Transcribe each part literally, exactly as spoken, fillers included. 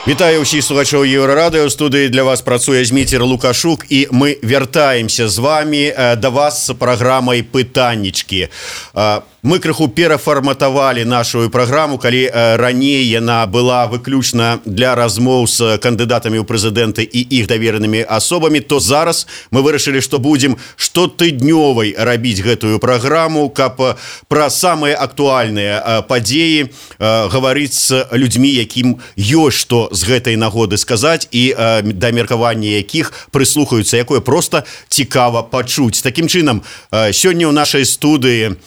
Вітаю ўсіх слухачоў Еўрарадыё. У студыі для вас працуе Зміцер Лукашук, і мы вяртаемся з вами да вас з праграмай «Пытаннічкі». Мы крыху перафарматавалі нашу праграму, калі раней яна была выключна для размоў з кандыдатамі ў прэзідэнты і іх даверанымі асобамі, то зараз мы вырашылі, што будзем штотыднёвай рабіць гэтую праграму, каб пра самыя актуальныя падзеі гаварыць з людзьмі, якім ёсць што з гэтай нагоды сказаць і да меркавання якіх прыслухаюцца, якое проста цікава пачуць. Такім чынам, сёння ў нашай студыі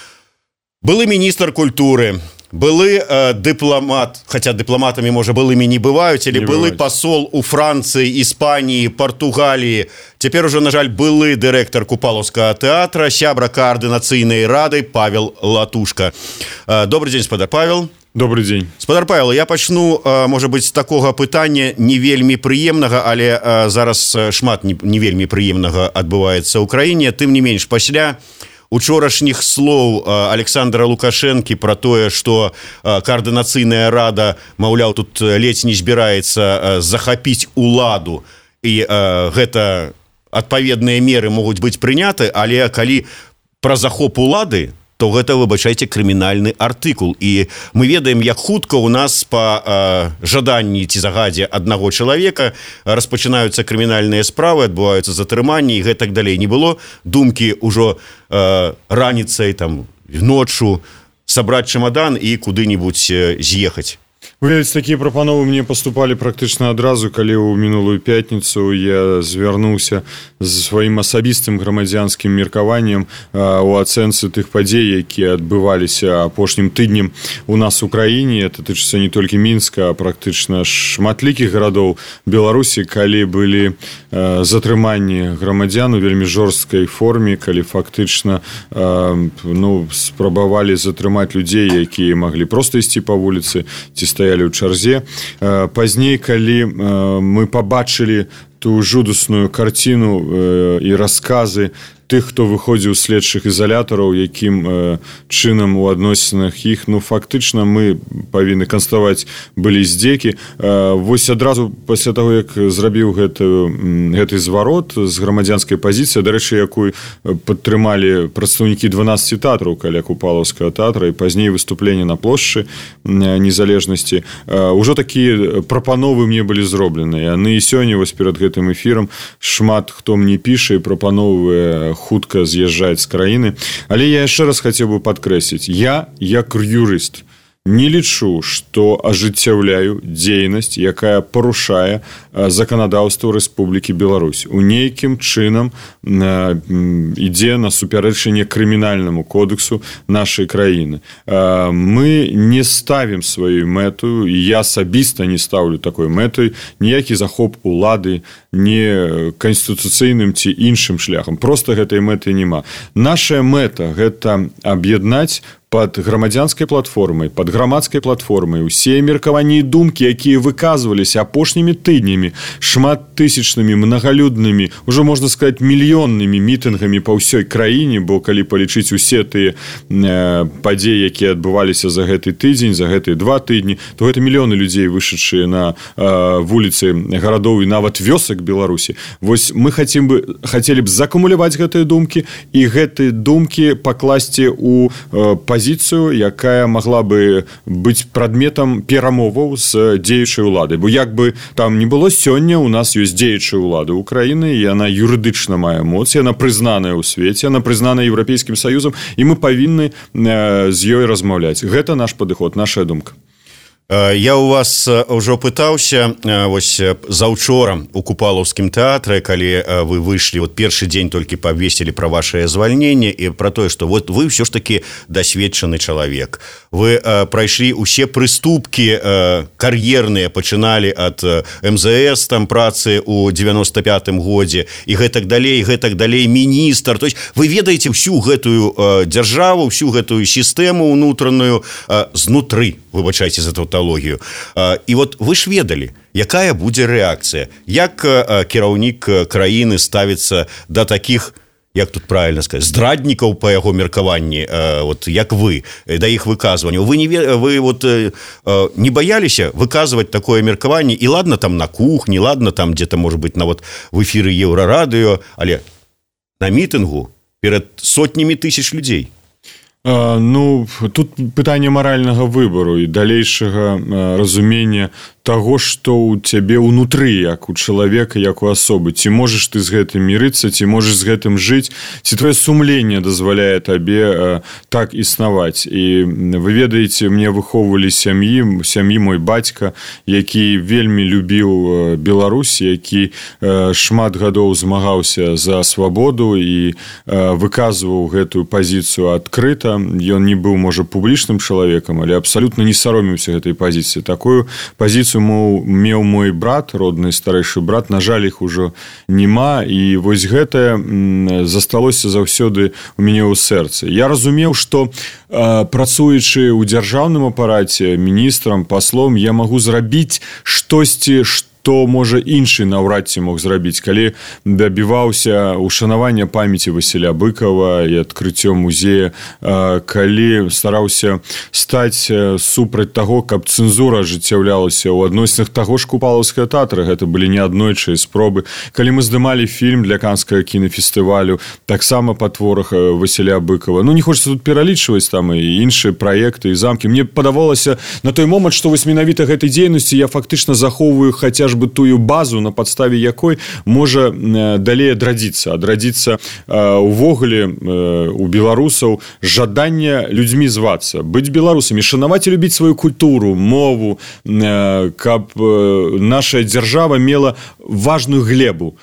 былы міністр культуры, былы э, дыпламат, хаця дыпламатамі, можа, былымі не бываюць, але не былы бываюць. Пасол у Францыі, Іспаніі, Партугаліі, цяпер ужо, на жаль, былы дырэктар Купалаўскага тэатра, сябра каардынацыйнай рады Павел Латушка. Э, добрый дзень, спадар Павел. Добрый дзень. Спадар Павел, я пачну, э, можа быць, з такога пытання не вельмі прыемнага, але э, зараз шмат не, не вельмі прыемнага адбываецца ў краіне. Тым не менш, пасля учорашніх слоў Александра Лукашэнкі пра тое, што каардынацыйная рада, маўляў, тут ледзь не збіраецца захапіць уладу, і гэта адпаведныя меры могуць быць прыняты, але калі пра захоп улады, то гэта, выбачайце, крымінальны артыкул. І мы ведаем, як хутка у нас па э, жаданні ці загадзе аднаго чалавека распачынаюцца крымінальныя справы, адбываюцца затрыманні і гэтак далей. Не было думкі ўжо э, раніцай, там, ноччу сабраць чамадан і куды-небудзь э, з'ехаць. Вы ведаеце, такія прапановы мне паступалі практычна адразу, калі ў мінулую пятніцу я звярнуўся з сваім асабістым грамадзянскім меркаваннем у ацэнцы тых падзей, якія адбываліся апошнім тыднем у нас у краіне. Это тычыцца не толькі Мінска, а практычна шматлікіх гарадоў Беларусі, калі былі затрыманні грамадзян у вельмі жорсткай форме, калі фактычна ну, спрабавалі затрымаць людзей, якія маглі проста ісці па вуліцы ці стаялі ў чарзе. Пазней, калі мы пабачылі ту жудасную карціну і расказы тых, хто выходзіў з следчых ізалятараў, якім э, чынам у адносінах іх, ну, фактычна мы павінны канстатаваць, былі здзекі. Э, вось адразу пасля таго, як зрабіў гэты, гэты зварот з грамадзянскай пазіцыі, дарэчы, якую падтрымалі прадстаўнікі дванаццаці тэатраў каля Купалаўскага тэатра і пазней выступленне на плошчы незалежнасці, э, ужо такія прапановы мне былі зроблены. Яны і сёння, вось перад гэтым эфірам, шмат хто мне піша і прапановвае хутка з'язджаць з краіны. Але я яшчэ раз хацеў бы падкрэсліць, я, як юрыст, не лічу, што ажыццяўляю дзейнасць, якая парушае заканадаўства Рэспублікі Беларусь. У нейкім чынам ідзе на супярэчанне крымінальнаму кодексу нашай краіны. Мы не ставім сваю мэту, і я асабіста не ставлю такой мэтай, ніякі захоп улады, не канстытуцыйным ці іншым шляхам. Проста гэтай мэты няма. Наша мэта – гэта аб'яднаць пад грамадзянскай платформай, пад грамадскай платформай усе меркаванні і думкі, якія выказваліся апошнімі тыднямі, шматтысячнымі, мнагалюднымі, ужо можна сказаць, мільённымі мітынгамі па ўсёй краіне, бо калі палічыць усе тыя э, падзеі, якія адбываліся за гэты тыдзень, за гэтыя два тыдні, то гэта мільёны людзей, вышедшыя на э, вуліцы гарадоў і нават вёсак Беларусі. Вось мы хацім бы, хацелі б закумуляваць гэтыя думкі і гэтыя думкі пакласці ў э, пазіцыю, якая магла бы быць прадметам перамоваў з дзеючай уладай. Бо як бы там не было, сёння у нас ёсць дзеючая ўлада ўкраіны, і яна юрыдычна мае моц, яна прызнаная ў свеце, яна прызнаная Еўрапейскім Саюзам, і мы павінны э, з ёй размаўляць. Гэта наш падыход, наша думка. Я у вас ўжо пытаўся вось заўчора у Купалаўскім тэатры, калі вы выйшлі, вот першы дзень толькі павесілі пра вашае звальненне і пра тое, што вот вы ўсё ж такі дасведчаны чалавек. Вы прайшлі ўсе прыступкі кар'ерныя, пачыналі ад эм зэ эс там працы ў девяносто пятым годзе і гэтак далей, гэтак далей, міністр. То есть вы ведаеце ўсю гэтую дзяржаву, ўсю гэтую сістэму ўнутраную знутры, выбачайце за тавталогію. І вот вы ж ведалі, якая будзе рэакцыя, як кіраўнік краіны ставіцца да такіх як тут правильно сказать, здраднікаў па яго меркаванні, вот як вы да іх выказванняў, вы не вы вот не баяліся выказваць такое меркаванне, і ладно там на кухні, ладно там где-то может быть на вот в эфіры Еўрарадыё, але на мітынгу перад сотнямі тысяч людзей? А, ну, тут пытанне маральнага выбару і далейшага разумення таго, што ў цябе ўнутры, як у чалавека, як у асобы. Ці можаш ты з гэтым мірыцца, ці можаш з гэтым жыць, ці твоё сумленне дазваляе табе э, так існаваць. І вы ведаеце, мне выхоўвалі сям'і, сям'і мой бацька, які вельмі любіў Беларусь, які э, шмат гадоў змагаўся за свабоду і э, выказваў гэтую пазіцыю адкрыта. Ён не быў, можа, публічным чалавекам, але абсалютна не саромеўся гэтай пазіцыі. Такую пазіцыю меў мой брат, родны старэйшы брат, на жаль, іх ужо няма, і вось гэтае засталося заўсёды у мяне ў сэрцы. Я разумеў, што э, працуючы ў дзяржаўным апараце, міністрам, паслом, я магу зрабіць штосьці, што то, можа, іншы наўрад ці мог зрабіць, калі дабіваўся ушанавання памяці Васіля Быкова і адкрыццё музея, калі стараўся стаць супраць таго, каб цэнзура ажыццяўлялася ў адносінах таго ж Купалаўскага тэатра, гэта былі неаднойчыя спробы. Калі мы здымалі фільм для Канскага кінафестывалю, таксама па творах Васіля Быкова. Ну, не хочацца тут пералічваць там і іншыя праекты, і замкі. Мне падавалася на той момант, што вось менавіта гэтай дзейнасці я фактычна захоўваю хаця ж бы тую базу, на падставе якой можа далей адрадзіцца. Адрадзіцца увогуле у беларусаў жаданне людзьмі звацца, быць беларусамі, шанаваць і любіць сваю культуру, мову, каб наша дзяржава мела важную глебу,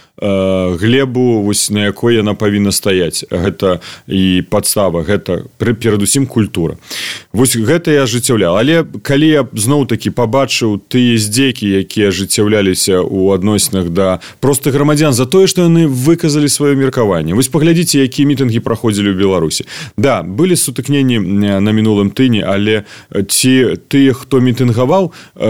глебу, вось, на якой яна павінна стаяць. Гэта і падстава, гэта перадусім культура. Вось гэта я ажыццяўляў. Але калі я зноў-такі пабачыў тыя здзекі, якія ажыццяўляліся у адносінах да простых грамадзян за тое, што яны выказалі сваё меркаванне. Вось паглядзіце, якія мітынгі праходзілі ў Беларусі. Да, былі сутыкненні на мінулым тыдні, але ці тыя, хто мітынгаваў,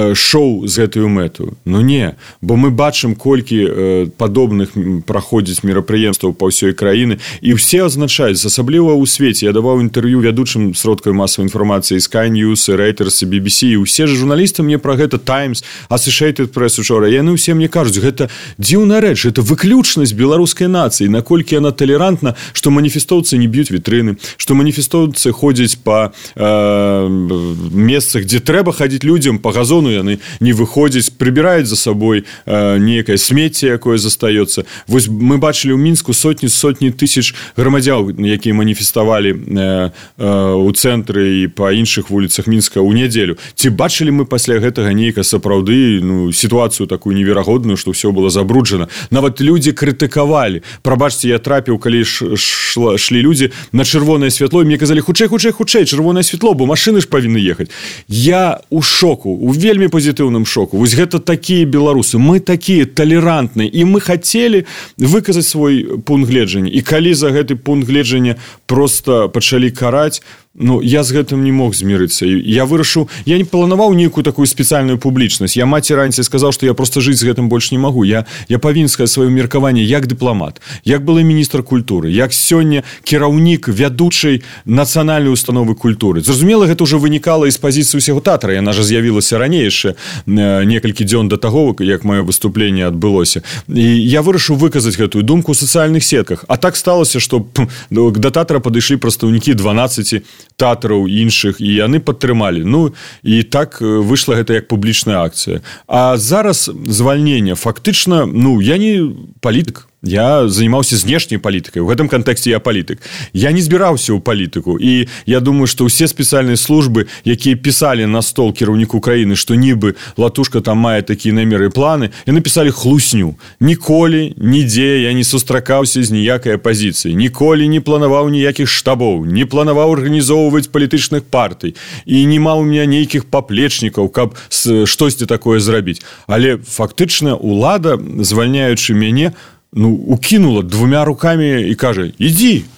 шоў з гэтую мэту? Ну не, бо мы бачым, колькі падобных праходзіць мерапрыемстваў па ўсёй краіны, і ўсе азначаюць, асабліва ў свеце. Я даваў інтэрв'ю вядучым сродкам масавай інфармацыі Sky News, Reuters, би би сі, і ўсе ж журналісты мне пра гэта, Times, Associated Press учора, яны ўсе мне кажуць, гэта дзіўная рэч, гэта выключнасць беларускай нацыі, наколькі яна талерантна, што маніфестоўцы не б'юць вітрыны, што маніфестоўцы ходзяць па э, месцах, дзе трэба хадзіць людзям, па газону яны не выходзяць, прыбіраюць за сабой э, некае смецце, якое застаецца. Вось мы бачылі ў Мінску сотні сотні тысяч грамадзян, якія маніфеставалі э, э, у цэнтры і па іншых вуліцах Мінска ў нядзелю. Ці бачылі мы пасля гэтага нейка сапраўды ну, сітуацыю такую неверагодную, што ўсё было забруджана. Нават людзі крытыкавалі. Прабачце, я трапіў, калі ш, шла, шлі людзі на чырвонае святло, і мне казалі, хутчэй, хутчэй, хутчэй, чырвонае святло, бо машыны ж павінны ехаць. Я у шоку, у вельмі пазітыўным шоку. Вось гэта такія беларусы. Мы такія талерантныя, і мы хацелі выказаць свой пункт гледжання. І калі за гэты пункт гледжання проста пачалі караць, ну, я з гэтым не мог змірыцца. Я вырашыў, я не планаваў нейкую такую спецыяльную публічнасць. Я маці раніцай сказаў, што я проста жыць з гэтым больш не магу. Я, я павінен сказаць сваё меркаванне як дыпламат, як былы міністр культуры, як сёння кіраўнік вядучай нацыянальнай установы культуры. Зразумела, гэта ўжо вынікала з пазіцыі ўсяго тэатра. Яна ж з'явілася раней яшчэ некалькі дзён да таго, як маё выступленне адбылося. І я вырашыў выказаць гэтую думку ў сацыяльных сетках. А так сталася, што да тэатра падышлі прадстаўнікі дванаццаці тэатраў іншых, і яны падтрымалі. Ну, і так выйшла гэта як публічная акцыя. А зараз звальнення фактычна, ну, я не палітык. Я занимался знешняй палітыкай. У гэтым кантэксце я палітык. Я не збіраўся ў палітыку. І я думаю, што ўсе спецыяльныя службы, якія пісалі на стол кіраўніку краіны, што нібы Латушка там мае такія намеры і планы, яны пісалі хлусню. Ніколі, нідзе я не сустракаўся з ніякай апазіцыяй. Ніколі не планаваў ніякіх штабоў, не планаваў арганізоўваць палітычных партый. І не маў у меня нейкіх паплечнікаў, каб штосьці такое зрабіць. Але фактычна улада, звальняючы мяне, ну, укинула двумя руками и кажа, иди,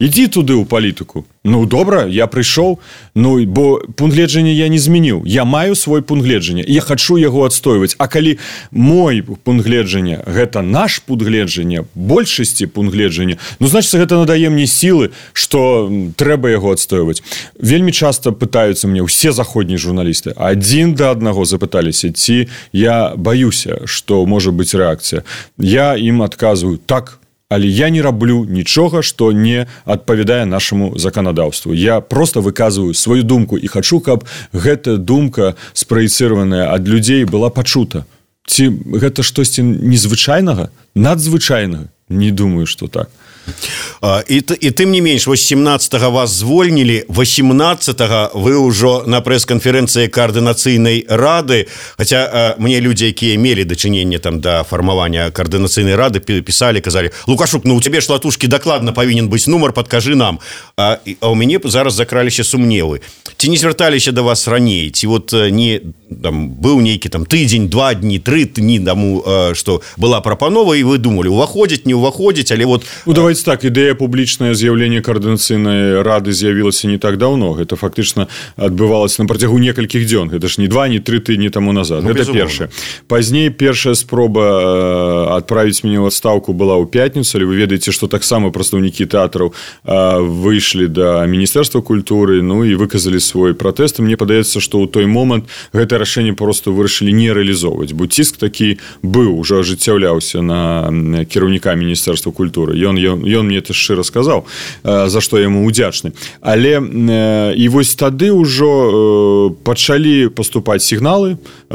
ідзі туды ў палітыку. Ну добра, я прыйшоў, ну бо пункт гледжання я не змяніў, я маю свой пункт гледжання, я хачу яго адстойваць. А калі мой пункт гледжання гэта наш пункт гледжання, большасці пункт гледжання, ну значыць гэта надае мне сілы, што трэба яго адстойваць. Вельмі часта пытаюцца мне ўсе заходнія журналісты, адзін да аднаго запыталіся, ці я баюся, што можа быць рэакцыя. Я ім адказваю: так, але я не раблю нічога, што не адпавядае нашаму заканадаўству. Я просто выказваю сваю думку і хачу, каб гэта думка спраецыраваная ад людзей была пачута. Ці гэта штосьці незвычайнага, надзвычайнага? Не думаю, што так. І, і тым не менш, вось семнаццатага вас звольнілі, восемнаццатага вы ўжо на прэс-канферэнцыі каардынацыйнай рады, хаця мне людзі, якія мелі дачыненне там да фармавання каардынацыйнай рады, пісалі, казалі: Лукашук, ну у цябе ж латушкі дакладна павінен быць нумар, падкажы нам. А, а ў мяне зараз закраліся сумневы. Ці не звярталіся да вас раней? Ці вот не там быў нейкі там тыдзень, два дні, тры дні таму, што была прапанова, і вы думалі, уваходзіць, не уваходзіць, але вот... Ну, давайте так, ідэя публічнае з'яўлення каардынацыйнай рады з'явілася не так даўно. Гэта фактычна адбывалася на працягу некалькіх дзён. Гэта ж не два, не тры тыдні таму назад. Ну, гэта першае. Пазней першая спроба адправіць мяне ў адстаўку была ў пятніцу, але вы ведаеце, што таксама прадстаўнікі тэатраў выйшлі да Міністэрства культуры, ну і выказалі свой пратэст. Мне падаецца, што ў той момант гэта рашэнне проста вырашылі не рэалізоўваць, бо ціск такі быў, ужо ажыццяўляўся на кіраўніка Міністэрства культуры. Ён, ён, ён мне это шчыра сказаў, за што яму удзячны. Але і вось тады ўжо пачалі паступаць сігналы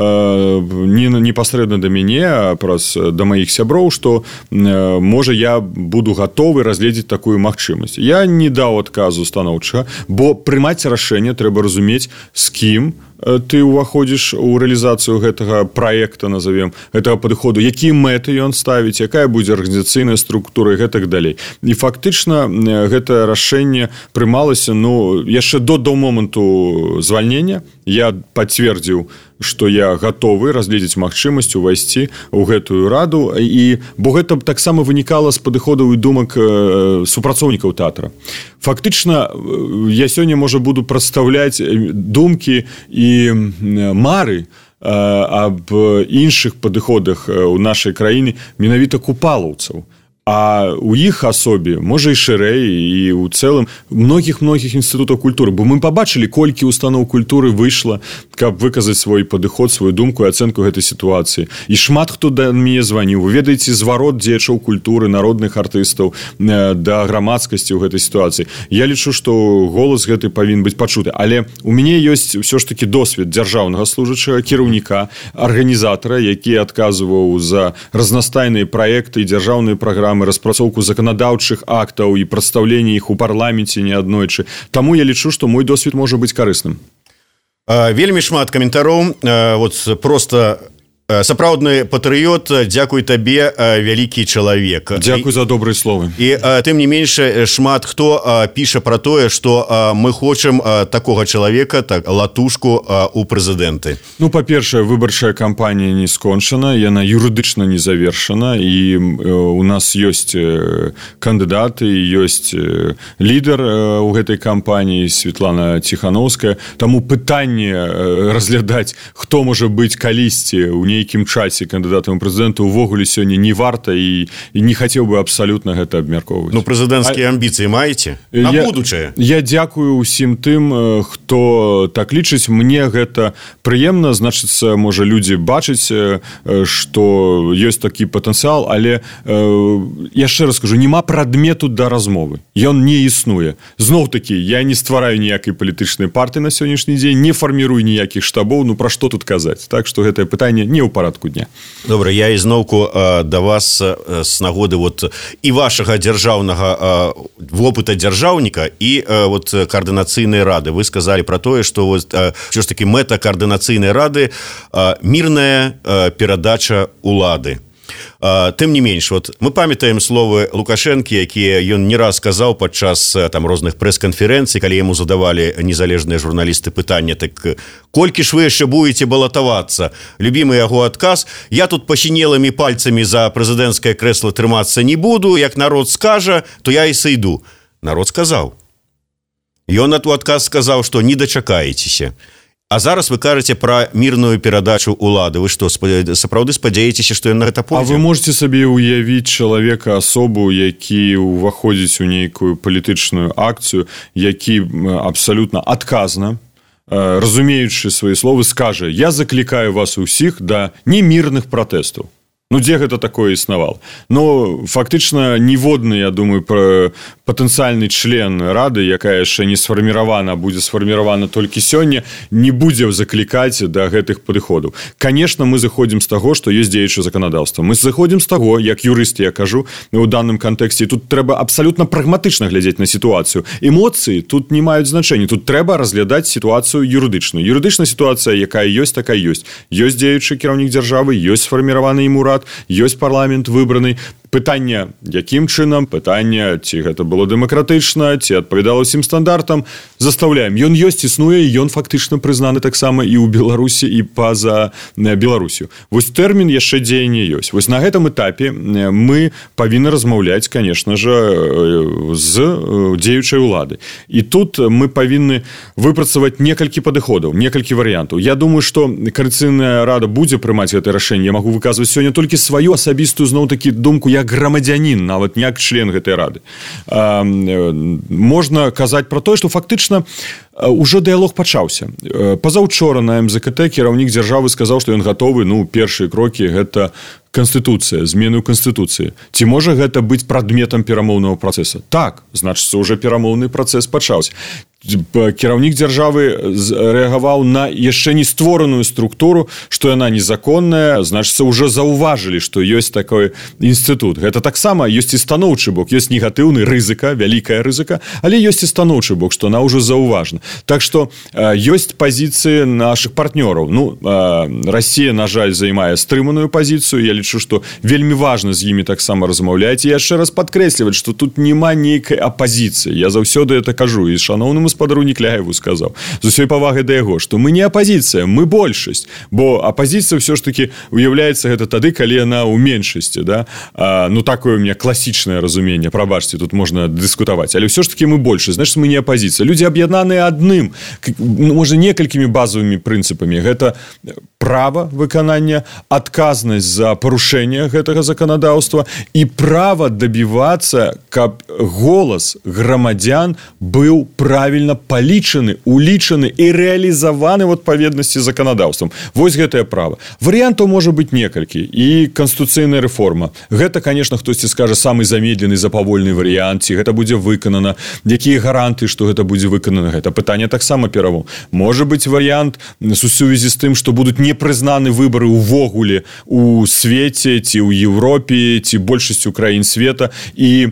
не непасрэдна да мяне, а праз да маіх сяброў, што можа я буду гатовы разгледзець такую магчымасць. Я не даў адказу станоўчага, бо прымаць рашэнне трэба разумець, з кім ты ўваходзіш у рэалізацыю гэтага праекта, назовем, гэтага падыходу, якія мэты ён ставіць, якая будзе арганізацыйная структура і гэтак далей. І фактычна гэта рашэнне прымалася, ну, яшчэ до, до моманту звальнення. Я пацвердзіў, што я гатовы разгледзець магчымасць увайсці ў гэтую раду, і бо гэта таксама вынікала з падыходаў і думак супрацоўнікаў тэатра. Фактычна я сёння, можа, буду прадстаўляць думкі і мары аб іншых падыходах у нашай краіне менавіта купалаўцаў. А у іх асобе, можа і шырэй, і ў цэлым многіх-многіх інстытутаў культуры. Бо мы пабачылі, колькі устаноў культуры выйшла, каб выказаць свой падыход, сваю думку і ацэнку гэтай сітуацыі. І шмат хто да мяне званіў. Вы ведаеце зварот дзеячоў культуры, народных артыстаў да грамадскасці ў гэтай сітуацыі. Я лічу, што голас гэты павінен быць пачуты. Але у мяне ёсць ўсё ж такі досвед дзяржаўнага служачага, кіраўніка, арганізатара, які адказваў за разнастайныя праекты і дзяржаўныя праграмы, распрацоўку заканадаўчых актаў і прадстаўленне іх у парламенце неаднойчы. Таму я лічу, што мой досвед можа быць карысным. Вельмі шмат каментароў. Вот просто сапраўдны патрыёт, дзякуй табе, вялікі чалавек. Дзякуй за добрыя словы. І тым не менш, шмат хто піша пра тое, што мы хочам такога чалавека, так, латушку у прэзідэнты. Ну, па-першае, выбарчая кампанія не скончана, яна юрыдычна не завершана, і у нас ёсць кандыдаты, ёсць лідар у гэтай кампаніі, Светлана Ціхановская. Таму пытанне разглядаць, хто можа быць калісьці ў нейкім часе кандыдатам у прэзідэнта увогуле сёння не варта, і, і не хацеў бы абсалютна гэта абмяркоўваць. Ну, прэзідэнцкія а... амбіцыі маеце? На я, будучае? Я дзякую ўсім тым, хто так лічыць. Мне гэта прыемна, значыцца, можа, людзі бачаць, што ёсць такі патэнцыял, але яшчэ раз скажу, няма прадмету да размовы. Ён не існуе. Зноў-такі, я не ствараю ніякай палітычнай партыі на сённяшні дзень, не фармірую ніякіх штабоў, ну пра што тут казаць? Так што гэтае пытанне не ў парадку дня. Добра, я ізноўку да вас з нагоды вот і вашага дзяржаўнага вопыта дзяржаўніка і вот каардынацыйнай рады. Вы сказалі пра тое, што вот ўсё ж такі мэта каардынацыйнай рады мірная перадача улады. Тым не менш, вот мы памятаем словы Лукашэнкі, якія ён не раз сказаў падчас там розных прэс-канферэнцый, калі яму задавалі незалежныя журналісты пытання, так колькі ж вы яшчэ будете балатавацца? Любімы яго адказ: я тут пасінелымі пальцамі за прэзідэнцкае крэсла трымацца не буду, як народ скажа, то я і сыйду. народ сказаў. Ён на ту адказ сказаў, што не дачакаецеся. А зараз вы кажаце пра мірную перадачу улады. Вы што, сапраўды спадзяецеся, што ён на гэта пойдзе? А вы можете сабе ўявіць чалавека, асобу, які ўваходзіць у нейкую палітычную акцыю, які абсалютна адказна, разумеючы свае словы, скажа: я заклікаю вас усіх да немірных пратэстаў. Ну, дзе гэта такое існавала? Ну, фактычна, ніводны, я думаю, патэнцыяльны член Рады, якая яшчэ не сфарміравана, будзе сфарміравана толькі сёння, не будзе заклікаць да гэтых падыходаў. Конечно, мы заходзім з таго, што ёсць дзеючае заканадаўства. Мы заходзім з таго, як юрыст, я кажу, у данным кантэксце, тут трэба абсалютна прагматычна глядзець на сітуацыю. Эмоцыі тут не маюць значэння. Тут трэба разглядаць сітуацыю юрыдычную. Юрыдычная сітуацыя, якая ёсць, такая ёсць. Ёсць дзеючы кіраўнік дзяржавы, ёсць сфарміраваны ім урад, ёсць парламент выбраны. Пытанне, якім чынам, пытанне, ці гэта было дэмакратычна, ці адпавядала ўсім стандартам, застаўляем. Ён ёсць, існуе, і ён фактычна прызнаны таксама і ў Беларусі, і па-за Беларусю. Вось тэрмін яшчэ дзеяння ёсць. Вось на гэтым этапе мы павінны размаўляць, конечно же, з дзеючай улады. І тут мы павінны выпрацаваць некалькі падыходаў, некалькі варыянтаў. Я думаю, што Коаліцыйная рада будзе прымаць гэтае рашэнне. Я магу выказваць сёння толькі сваю асабістую, зноў-такі, думку як грамадзянін, нават не як член гэтай рады. Можна казаць пра тое, што фактычна ўжо дыялог пачаўся. Пазаўчора на эм зэ ка тэ кіраўнік дзяржавы сказаў, што ён гатовы, ну, першыя крокі гэта Конституцыя, змены ў Конституцыі. Ці можа гэта быць прадметам перамоўнага працэса? Так, значыцца, ўжо перамоўны працэс пачаўся. Кіраўнік дзяржавы рэагаваў на яшчэ не створаную структуру, што яна незаконная, значыцца, ўжо заўважылі, што ёсць такой інстытут. Гэта таксама ёсць і станоўчы бок, ёсць негатыўны рызыка, вялікая рызыка, але ёсць і станоўчы бок, што она ўжо заўважана. Так што ёсць пазіцыі нашых партнёраў. Ну, Расія, на жаль, займае стрыманую пазіцыю. Я лічу, што вельмі важна з імі таксама размаўляць. І яшчэ раз падкрэсліваць, што тут няма нейкай апазіцыі. Я заўсёды это кажу. І шаноўнаму спадару Некляеву сказаў, з усёй павагай да яго, што мы не апазіцыя, мы большасць. Бо апазіцыя ўсё ж такі уяўляецца гэта тады, калі яна ў меншасці. Да? А, ну, такое у меня класічнае разуменне. Прабачце, тут можна дыскутаваць. Але ўсё ж такі мы большасць. Значыць, мы не апазіцыя. Людзі аб'яднаныя адным, можа, некалькімі базавымі прынцыпамі. Гэта права выканання, адказнасць за парушэнне гэтага заканадаўства і права дабівацца, каб голас грамадзян быў правільна палічаны, улічаны і рэалізаваны в адпаведнасці з заканадаўствам. Вось гэтае права. Варыянтаў можа быць некалькі. І канстытуцыйная рэформа. Гэта, конечно, хтосьці скажа самы замедлены, запавольны варыянт, ці гэта будзе выканана, якія гаранты, што гэта будзе выканана. Гэта пытанне таксама перавом. Можа быць варыянт у сувязі з тым, што будуць непрызнаны выбары ўвогуле у свеце, ці ў Еўропе, ці большасцю краін света, і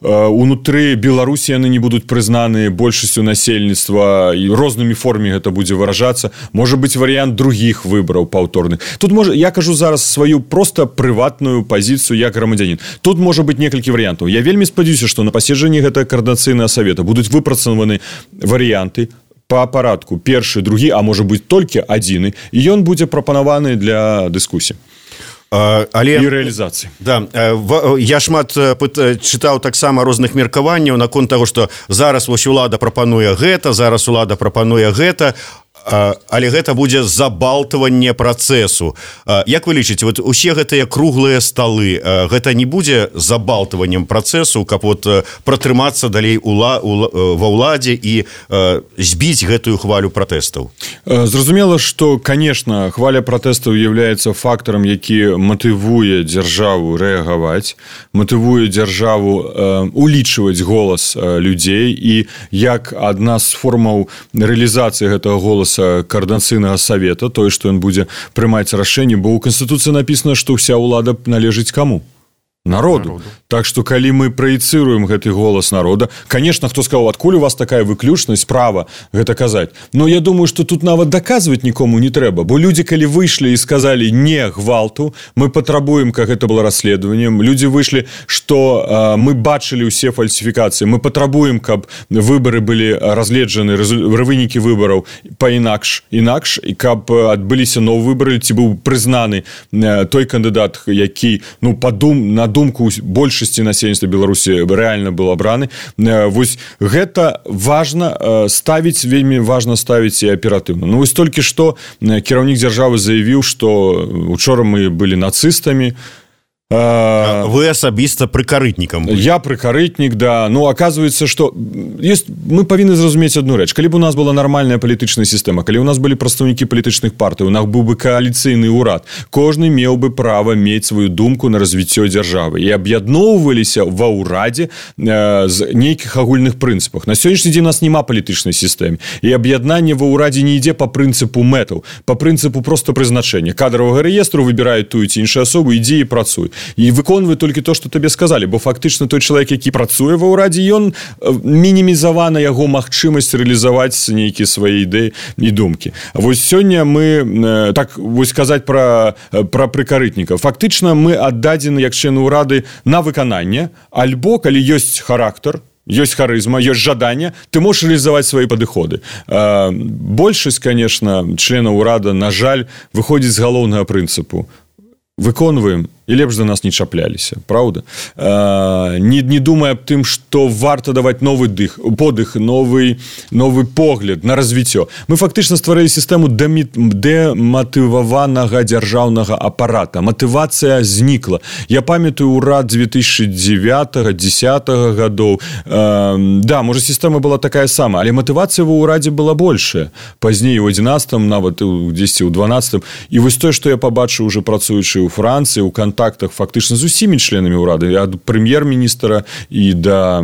унутры Беларусі яны не будуць прызнаны большасцю насельніцтва, і рознымі формамі гэта будзе выражацца. Можа быць варыянт другіх выбараў паўторных. Тут можа, я кажу зараз сваю проста прыватную пазіцыю як грамадзянін. Тут можа быць некалькі варыянтаў. Я вельмі спадзяюся, што на паседжанні гэтага каардынацыйнага савета будуць выпрацаваны варыянты па парадку першы, другі, а можа быць толькі адзіны, і ён будзе прапанаваны для дыскусіі. Але і рэалізацыі. Да, я шмат чытаў таксама розных меркаванняў наконт таго, што зараз вось улада прапануе гэта, зараз улада прапануе гэта, але гэта будзе забалтыванне працэсу. Як вы лічыце, вот усе гэтыя круглыя сталы, гэта не будзе забалтываннем працэсу, каб вот пратрымацца далей ула, ула, ва ўладзе і збіць гэтую хвалю пратэстаў? Зразумела, што, конечно, хваля пратэстаў з'яўляецца фактарам, які матывуе дзяржаву рэагаваць, матывуе дзяржаву улічваць голас людзей, і як адна з формаў рэалізацыі гэтага голаса Координацыйнага савета, тое, што ён будзе прымаць рашэнне, бо ў Канстытуцыі напісана, што ўся ўлада належыць каму? Народу. Народу. Так што, калі мы праецыруем гэты голас народа, конечно, хто сказаў, адкуль у вас такая выключнасць, права гэта казаць. Но я думаю, што тут нават даказваць нікому не трэба, бо людзі, калі выйшлі і сказалі не гвалту, мы патрабуем, каб гэта было расследаваннем, людзі выйшлі, што э, мы бачылі ўсе фальсіфікацыі, мы патрабуем, каб выбары былі разгледжаны, вынікі выбараў па-інакш, інакш, і каб адбыліся новыя выбары, ці быў прызнаны э, той кандыдат, які, ну, падум, на думку большасці насельніцтва Беларусі рэальна был абраны. Вось гэта важна ставіць, вельмі важна ставіць і аператыўна. Ну вось толькі што кіраўнік дзяржавы заявіў, што учора мы былі нацыстамі. Вы асабіста прыкарытнікам. Я прыкарытнік, да. Ну, оказывается, что есть... мы павінны зразумець одну рэч. Калі б у нас была нармальная палітычная сістэма, калі у нас былі прадстаўнікі палітычных партый, у нас быў бы кааліцыйны ўрад, кожны меў бы права мець сваю думку на развіццё дзяржавы і аб'ядноўваліся ва ўрадзе э, з нейкіх агульных прынцыпах. На сённяшні дзень у нас няма палітычнай сістэмы. І аб'яднанне ва ўрадзе не ідзе па прынцыпу мэтаў, па прынцыпу проста прызначэння. Кадравага рэестру выбіраюць тую ці іншую асобу, ідзі і працуй. І выконвае толькі то, што табе сказалі, бо фактычна той чалавек, які працуе ва ўрадзе, ён мінімізавана яго магчымасць рэалізаваць нейкія свае ідэі і думкі. Вось сёння мы, так вось казаць пра, пра прыкарытнікаў, фактычна мы аддадзены як члены ўрады на выкананне, альбо калі ёсць характар, ёсць харызма, ёсць жаданне, ты можаш рэалізаваць свае падыходы. Большасць, конечно, членаў ўрада, на жаль, выходзіць з галоўнага прынцыпу. Выконваем, і лепш да нас не чапляліся, правда? А, не, не думая аб тым, што варта даваць новы дых, подых, новы, новы погляд на развіццё. Мы фактычна стварылі сістэму дэматываванага дзяржаўнага апарата. Матывацыя знікла. Я памятаю ўрад две тысячи девятого — десятого гадоў. А, да, можа, сістэма была такая сама, але матывацыя ва ўрадзе была большая. Пазней у адзінаццатым, нават дзесьці ў дванаццатым. І вось тое, што я пабачыў уже працуючы ў Францыі, у контактах фактычна з усімі членамі ўрада, ад прэм'ер-міністра і да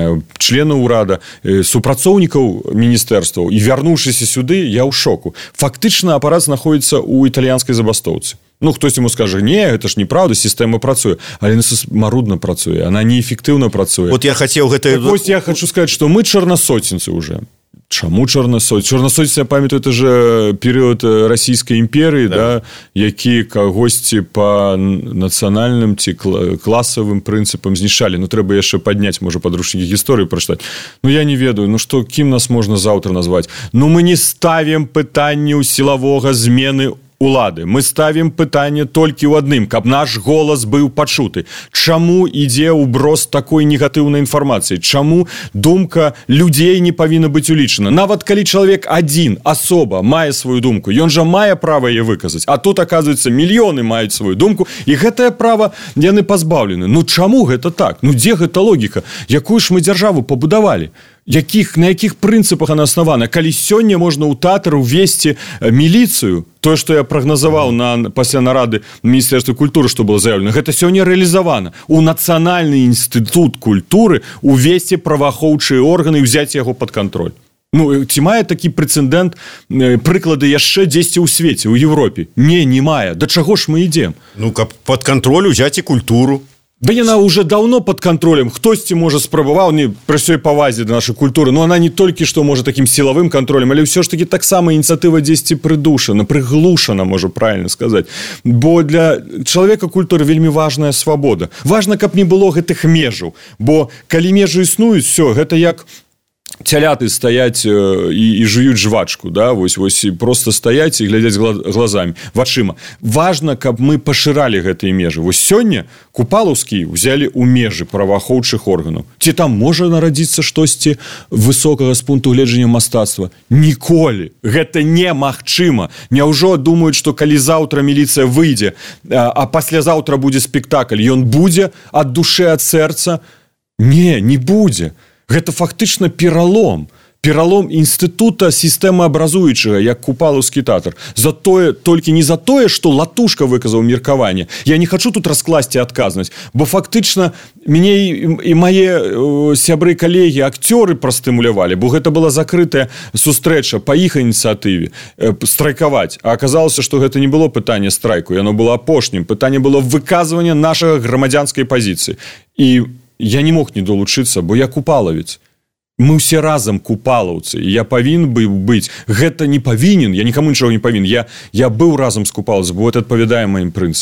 членаў ўрада, супрацоўнікаў міністэрстваў. І вярнуўшыся сюды, я ў шоку. Фактычна апарат знаходзіцца ў італьянскай забастоўцы. Ну, хтось йому скаже, не, гэта ж неправда, сістэма працуе. Але она марудна працуе, она неэфектыўна працуе. Вот я хацеў гэта... Так, вось я хочу сказаць, што мы чорнасоценцы уже. Чаму чорнасоц? Чорнасоц, я памятаю, это же перыяд расійскай імперыі, да. Да, які кагосьці па нацыянальным ці класавым прынцыпам знішчалі. Ну, трэба яшчэ падняць, можа, падручнікі гісторыі прачытаць. Ну, я не ведаю, ну што, кім нас можна заўтра назваць? Ну, мы не ставім пытанняў сілавога змены улады. Мы ставім пытанне толькі ў адным, каб наш голас быў пачуты. Чаму ідзе ўброс такой негатыўнай інфармацыі? Чаму думка людзей не павінна быць улічана? Нават калі чалавек адзін, асоба, мае сваю думку, ён жа мае права яе выказаць. А тут, аказваецца, мільёны маюць сваю думку, і гэтае права яны пазбаўлены. Ну чаму гэта так? Ну дзе гэта логіка? Якую ж мы дзяржаву пабудавалі? Якіх, на якіх прынцыпах она аснавана? Калі сёння можна ў тэатр увесці міліцыю, тое, што я прагназаваў на, пасля нарады Міністэрства культуры, што было заявлена, гэта сёння рэалізавана. У Нацыянальны інстытут культуры увесці праваахоўчыя органы і ўзяць яго пад кантроль. Ну, ці мае такі прэцэдэнт, прыклады яшчэ дзесьці ў свеце, ў Европе? Не, не мае. Да чаго ж мы ідзем? Ну, каб пад кантроль узяць і культуру. Да яна уже давно под контролем. Хтосьці, можа, спрабаваў, не пры ўсёй павазе да нашай культуры, но она не толькі што, можа, такім сілавым кантролем, але ўсё ж такі таксама ініцыятыва дзесьці прыдушана, прыглушана, можа правильно сказаць. Бо для чалавека культуры вельмі важная свабода. Важна, каб не было гэтых межаў, бо калі межы існуюць, все, гэта як цяляты стаяць і, і жуюць жвачку, да, вось, вось, просто стаяць і глядзяць глазамі, вачыма. Важна, каб мы пашыралі гэтыя межы. Вось сёння Купалаўскі ўзялі ў межы праваахоўчых органаў. Ці там можа нарадзіцца штосьці высокага з пункту гледжання мастацтва? Ніколі. Гэта немагчыма. Няўжо думаюць, што калі заўтра міліцыя выйдзе, а паслязаўтра будзе спектакль, ён будзе ад душы, ад сэрца? Не, не будзе. Гэта фактычна пералом. Пералом інстытута сістэмаабразуючага, як Купалаўскі тэатр. За тое, толькі не за тое, што Латушка выказаў меркаванне. Я не хачу тут раскласці адказнасць, бо фактычна мяне і мае сябры, калегі, акцёры прастымулявалі, бо гэта была закрытая сустрэча па іх ініцыятыве страйкаваць. А аказалася, што гэта не было пытанне страйку, яно было апошнім. Пытанне было выказвання нашага грамадзянскай пазіцыі. І я не мог не долучыцца, бо я купалавец. Мы ўсе разам купалаўцы, я павінен быў быць. Гэта не павінен, я нікому нічога не павінен. Я, я быў разам з купалаўцам, бо гэта адпавядае маім прынцыпам.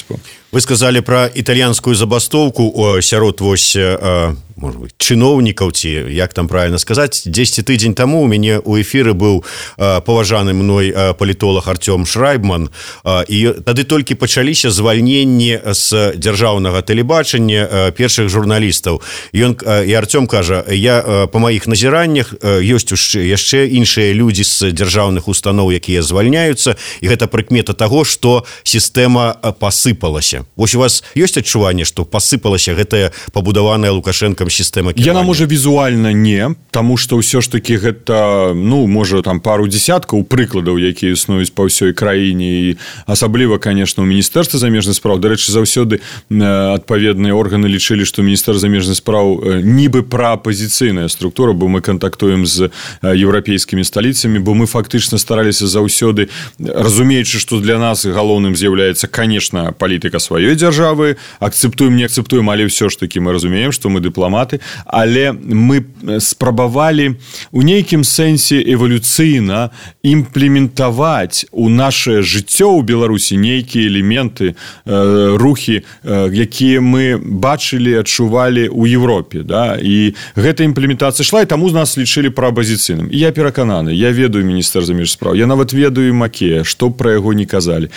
Вы сказали про італьянскую забастоўку о, сярод вось э, может быть, чыноўнікаў ці як там правильно сказаць. дзесяць тыдзень таму у мяне у эфіры быў э, паважаны мной э, палітолог Артём Шрайбман, э, і тады толькі пачаліся звальненні з дзяржаўнага тэлебачання э, першых журналістаў. Ён э, і Артём кажа: я э, па маіх назіраннях э, ёсць яшчэ іншыя людзі з дзяржаўных устаноў, якія звальняюцца, і гэта прыкмета таго, што сістэма пасыпалася. Вось у вас ёсць адчуванне, што пасыпалася гэтая пабудаваная Лукашэнкам сістэма кіравання? Яна можа візуальна не, таму што ўсё ж такі гэта, ну, можа там пару дзесяткаў прыкладаў, якія існуюць па ўсёй краіне, і асабліва, конечно, у Міністэрстве замежных спраў. Дарэчы, заўсёды адпаведныя органы лічылі, што Міністэрства замежных спраў нібы праапазіцыйная структура, бо мы кантактуем з еўрапейскімі сталіцамі, бо мы фактычна стараліся заўсёды, разумеючы, што для нас галоўным з'яўляецца, конечно, палітыка сваёй дзяржавы, акцэптуем, не акцэптуем, але ўсё ж такі мы разумеем, што мы дыпламаты, але мы спрабавалі у нейкім сэнсе эвалюцыйна імплементаваць у наше жыццё ў Беларусі нейкія элементы, э, рухі, э, якія мы бачылі, адчувалі ў Европе, да? І гэта імплементацыя шла, і таму нас лічылі праапазіцыйным. І я перакананы, я ведаю Міністэрства замежных спраў, я нават ведаю Макея, што пра яго не казалі.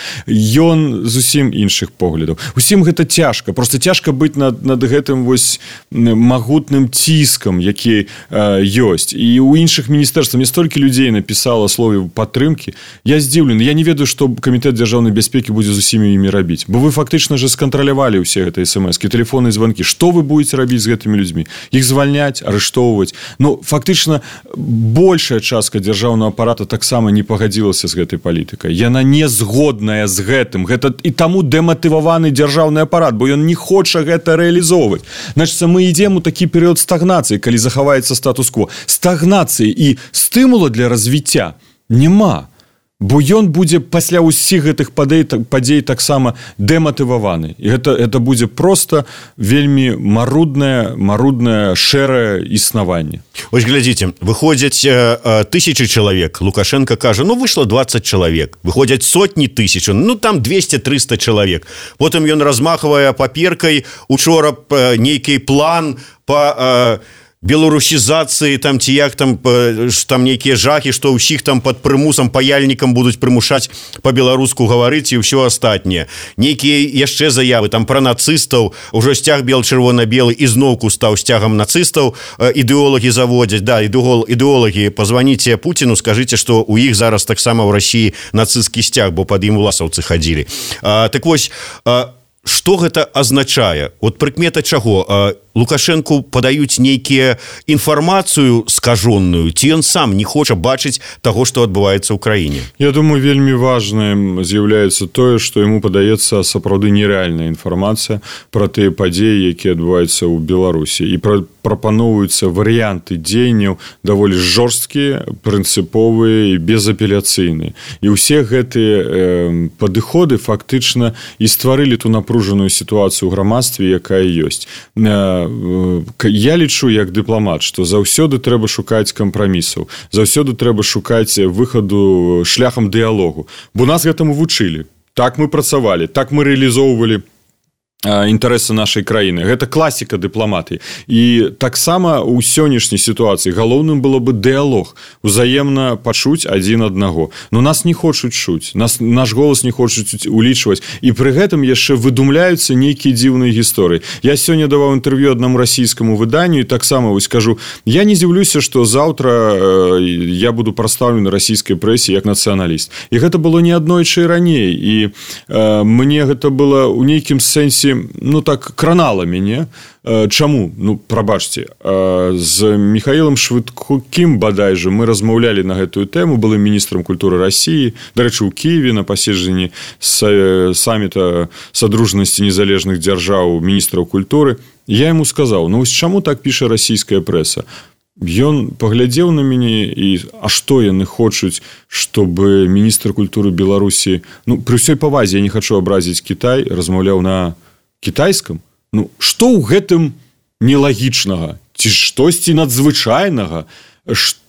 Ён зусім іншых поглядаў. Усім гэта цяжка, просто цяжка быць над, над гэтым вось магутным ціскам, які э, ёсць. І ў іншых міністэрствах мне столькі людзей напісала словы падтрымкі. Я здзіўлены, я не ведаю, што камітэт дзяржаўнай бяспекі будзе з усімі імі рабіць. Бо вы фактычна же скантралявалі ўсе гэтыя эс-эм-эскі, тэлефоны і званкі. Што вы будзеце рабіць з гэтымі людзьмі? Іх звальняць, арыштоўваць? Ну, фактычна большая частка дзяржаўнага апарата таксама не пагадзілася з гэтай палітыкай. Яна не згодная з гэтым. Гэта і таму дэматываваны дзяржаўны апарат, бо ён не хоча гэта рэалізоўваць. Значыцца, мы ідзем у такі перыяд стагнацыі, калі захаваецца статус-кво. Стагнацыі і стымула для развіцця няма. Бо ён будзе пасля ўсіх гэтых падзей, падзей таксама дэматываваны. І гэта, гэта будзе проста вельмі маруднае, маруднае, шэрае існаванне. Вось глядзіце, выходзяць э, тысячы чалавек. Лукашенко кажа, ну, выйшло двадцать чалавек. Выходзяць сотні тысяч, ну, там двести-триста чалавек. Потым ён размахвае паперкай учора э, нейкі план па... Э, беларусізацыі там ці як там там нейкія жахі, што ўсіх там пад прымусам паяльнікам будуць прымушаць па-беларуску гаварыць і ўсё астатняе. Нейкія яшчэ заявы там пра нацыстаў, ужо сцяг бел-чырвона-белы ізноўку стаў сцягам нацыстаў, ідэолагі заводзяць, да, ідэолагі, пазваніце Пуціну, скажыце, што у іх зараз таксама ў Расіі нацысцкі сцяг, бо пад ім уласаўцы хадзілі. А, так вось, а, што гэта азначае? От прыкмета чаго? Лукашэнку падаюць нейкія інфармацыю скажоную, ці ён сам не хоча бачыць таго, што адбываецца ў краіне? Я думаю, вельмі важным з'яўляецца тое, што яму падаецца сапраўды нерэальная інфармацыя пра тыя падзеі, якія адбываюцца ў Беларусі. І пра, прапаноўваюцца варыянты дзеянняў даволі жорсткія, прынцыповыя і безапеляцыйныя. І ўсе гэтыя э, падыходы фактычна і стварылі ту напружаную сітуацыю ў грамадстве, якая ёсць. Я лічу як дыпламат, што заўсёды трэба шукаць кампрамісаў, заўсёды трэба шукаць выхаду шляхам дыялогу, бо нас гэтаму вучылі. Так мы працавалі, так мы рэалізоўвалі інтарэсы нашай краіны. Гэта класіка дыпламатыі. І таксама ў сённяшняй сітуацыі галоўным было бы дыялог, узаемна пачуць адзін аднаго. Но нас не хочуць чуць, нас, наш голас не хочуць улічваць. І пры гэтым яшчэ выдумляюцца нейкія дзіўныя гісторыі. Я сёння даваў інтэрв'ю аднаму расійскаму выданню і таксама вось кажу, я не здзіўлюся, што заўтра я буду прадстаўлены расійскай прэсе як нацыяналіст. І гэта было не аднойчы раней. І э, мне гэта было ў нейкім сэнсе, ну так, кранала мяне. Чаму? Ну, прабачце, з Михаілам Швыдкім, бадай же, мы размаўлялі на гэтую тэму, былым міністрам культуры Расіі, дарэчы, у Кіеве на паседжанні саміта Садружнасці незалежных дзяржаў міністраў культуры. Я яму сказаў, ну, вось чаму так піша расійская прэса? Ён паглядзеў на мяне і, а што яны хочуць, чтобы міністр культуры Беларусі, ну, пры ўсёй павазе, я не хачу абразіць Кітай, размаўляў на кітайскам? Ну, што ў гэтым нелагічнага? Ці штосьці надзвычайнага?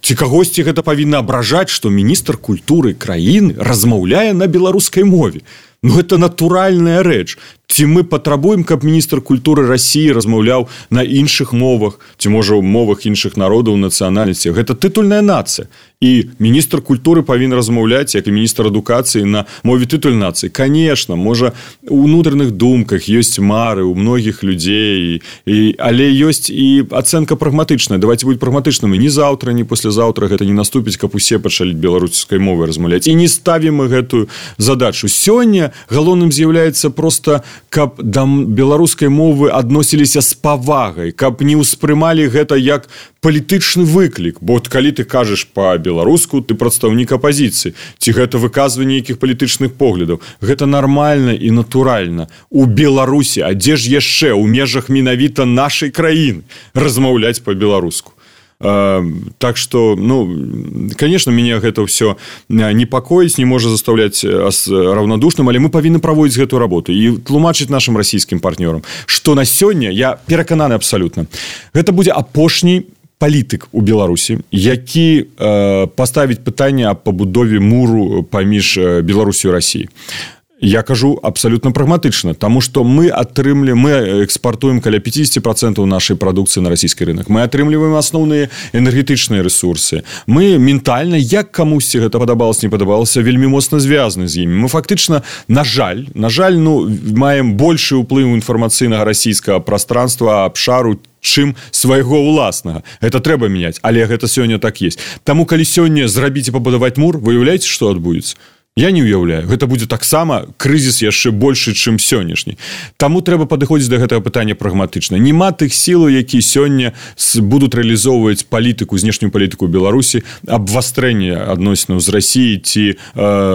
ці кагосьці гэта павінна абражаць, што міністр культуры краіны размаўляе на беларускай мове. Ну, гэта натуральная рэч. Ці мы патрабуем, каб міністр культуры Расіі размаўляў на іншых мовах, ці, можа, у мовах іншых народаў, нацыянальнасцях. Гэта тытульная нацыя. І міністр культуры павінен размаўляць, як і міністр адукацыі, на мове тытульнай нацыі. Канешне, можа, у ўнутраных думках ёсць мары у многіх людзей, і, але ёсць і ацэнка прагматычная. Давайте будь прагматычнымі. Ні заўтра, ні паслязаўтра гэта не наступіць, каб усе пачалі беларускай мовай размаўляць. І не ставім мы гэтую задачу. Сёння галоўным з'яўляецца проста, каб да беларускай мовы адносіліся з павагай, каб не ўспрымалі гэта як палітычны выклік. Бо калі ты кажаш па-беларуску, ты прадстаўнік апазіцыі. Ці гэта выказванне нейкіх палітычных поглядаў. Гэта нармальна і натуральна. У Беларусі, а дзе ж яшчэ у межах менавіта нашай краіны размаўляць па-беларуску. Так что, ну, конечно, меня гэта ўсё непакоіць, не можа заставляць раўнадушным, але мы павінны праводзіць гэтую работу і тлумачыць нашим расійскім партнёрам, што на сёння, я перакананы абсалютна, гэта будзе апошні палітык у Беларусі, які э, паставіць пытанне аб пабудове муру паміж Беларусю і Расіяй. Я кажу абсолютно прагматычна, тому што мы атрымлі, мы экспартуем каля пятьдесят процентов нашай прадукцыі на расійскі рынок. Мы атрымліваем асноўныя энергетычныя рэсурсы. Мы ментальна, як камусьці гэта падабалася, не падабалася, вельмі моцна звязаны з імі. Мы фактычна, на жаль, на жаль, ну, маем большы ўплыў інфармацыйнага расійскага прастранства, абшару, чым свайго ўласнага. Гэта трэба мяняць, але гэта сёння так есть. Таму, калі сёння зрабіць і пабудаваць мур, вы уяўляеце, што адбудзецца? Я не уяўляю. Гэта будзе таксама крызіс яшчэ большы, чым сённяшні. Таму трэба падыходзіць да гэтага пытання прагматычна. Нема тых сілаў, якія сёння будуць рэалізоўваць палітыку, знешнюю палітыку Беларусі, абвастрэння адносінаў з Расіяй ці э,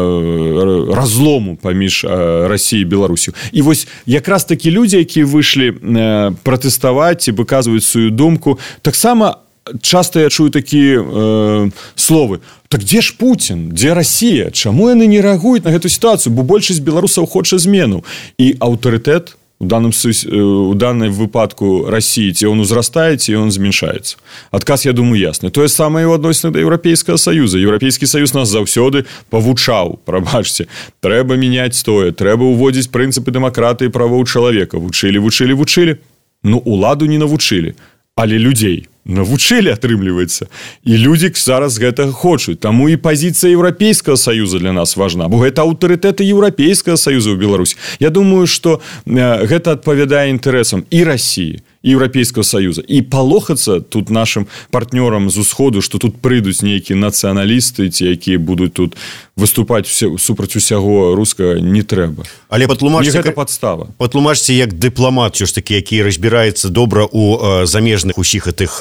разлому паміж э, Расіяй і Беларусю. І вось якраз такі людзі, якія выйшлі э, пратэставаць і выказваюць сваю думку, таксама часто я чую такія э, словы. Так дзе ж Путін? Дзе Расія? Чаму яны не рэагуюць на гэту сітуацыю? Бо большасць беларусаў хоча змену. І аўтарытэт у данном, у данном выпадку России, ці он узрастае, ці он зменшаецца. Адказ, я думаю, ясны. Тое самае і ў адносінах да Еўрапейскага Саюза. Еўрапейскі Саюз нас заўсёды павучаў, прабачце. Трэба мяняць тое, трэба ўводзіць прынцыпы дэмакратыі і правоў чалавека. Вучылі, вучылі, вучылі. Ну, уладу не навучылі, але людзей навучылі, атрымліваецца. І людзі зараз гэтага хочуць. Таму і пазіцыя Еўрапейскага Саюза для нас важна, бо гэта аўтарытэты Еўрапейскага Саюза ў Беларусі. Я думаю, што гэта адпавядае інтарэсам і Расіі, і Еўрапейскага Саюза. І палохацца тут нашим партнёрам з усходу, што тут прыйдуць нейкія нацыяналісты, ці якія будуць тут выступаць супраць усяго рускага, не трэба. Але патлумачце, гэта падстава. Патлумачце як дыпламат, що ж такі, які разбіраецца добра ў замежных усіх гэтых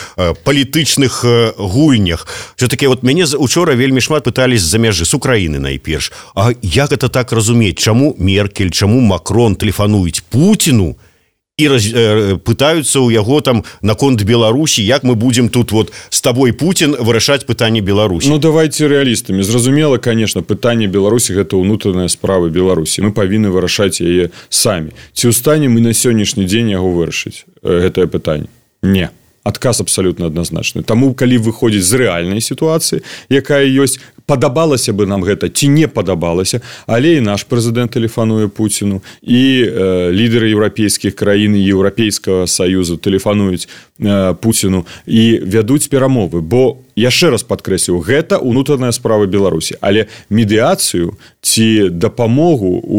палітычных гульнях. Все-таки вот мяне учора вельмі шмат пытались з-за мяжы, з Украіны найперш. А як это так разумець? Чаму Меркель, чаму Макрон тэлефануюць Путіну і раз, э, пытаюцца ў яго там наконт Беларусі, як мы будем тут вот с тобой, Путин, вырашаць пытанне Беларусі? Ну, давайте реалістамі. Зразумела, конечно, пытанне Беларусі гэта ўнутраная справа Беларусі. Мы павінны вырашаць яе самі. Ці ў стане мы на сённяшні дзень яго вырашыць, гэтае пытанне? Не. Адказ абсолютно адназначны. Таму, калі выходзіць з рэальнай сітуацыі, якая ёсць, падабалася бы нам гэта, ці не падабалася, але і наш прэзідэнт тэлефануе Пуціну, і э, лідеры еўрапейскіх краін і Еўрапейскага Саюзу тэлефануюць э, Пуціну і вядуць перамовы. Бо, яшчэ раз падкрэслю, гэта ўнутраная справа Беларусі. Але медыяцыю ці дапамогу у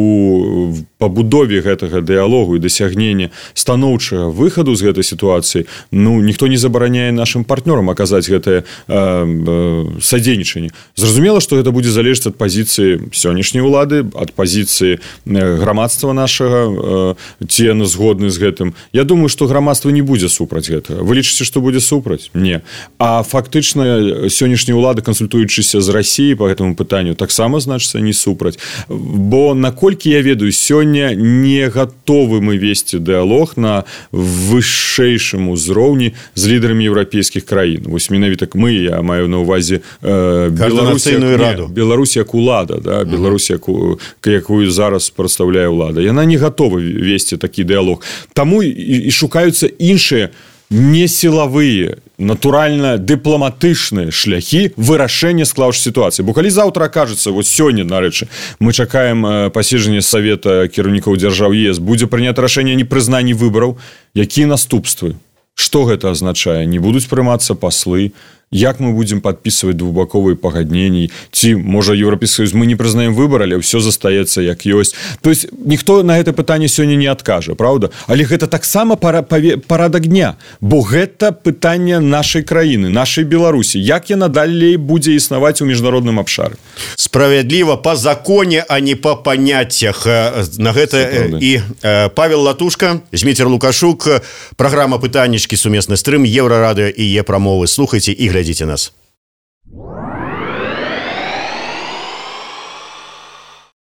пабудове гэтага дыялогу і дасягнення станоўчага выхаду з гэтай сітуацыі, ну, ніхто не забараняе нашим партнёрам аказаць гэтае э, э, садзейнічанне. Зразумела, што гэта будзе залежаць ад пазіцыі сённяшняй улады, ад пазіцыі грамадства нашага, э, ці яны згодны з гэтым. Я думаю, што грамадства не будзе супраць гэтага. Вы лічыце, што будзе супраць? Не. А фактычна сённяшняя улада, кансультуючыся з Расіяй па гэтаму пытанню, таксама, значыцца, не супраць. Бо, наколькі я ведаю, сёння не гатовы мы весці дыялог на вышэйшым узроўні з лідарамі еўрапейскіх краін. Вось менавіта мы, я маю на ўвазе э, Беларусь, як, не, Беларусь як улада, да? Беларусь, як, якую зараз прадстаўляе ўлада. Яна не гатова весці такі дыялог. Таму і, і шукаюцца іншыя не сілавыя натуральна дыпламатычныя шляхі вырашэння склаўшай сітуацыі. Бо калі заўтра акажацца, вось сёння, нарэчы, мы чакаем паседжання Савета кіраўнікоў дзяржаў ЕС, будзе прынята рашэнне о непрызнанні выбараў, якія наступствы? Што гэта азначае? Не будуць прымацца паслы? Як мы будзем падпісваць двухбаковыя пагадненні? Ці, можа, Еўрапейскі Саюз, мы не прызнаем выбар, але ўсё застаецца як ёсць. То есть ніхто на гэта пытанне сёння не адкажа, правда? Але гэта таксама парадак дня, бо гэта пытанне нашай краіны, нашай Беларусі. Як яна далей будзе існаваць у міжнародным абшары? Справядліва па законе, а не па паняццях. На гэта і Павел Латушка, Зміцер Лукашук, праграма «Пытаннічкі», сумесны стрым, Еўрарадыё і Е-прамовы. Слухайце і глядзіце нас.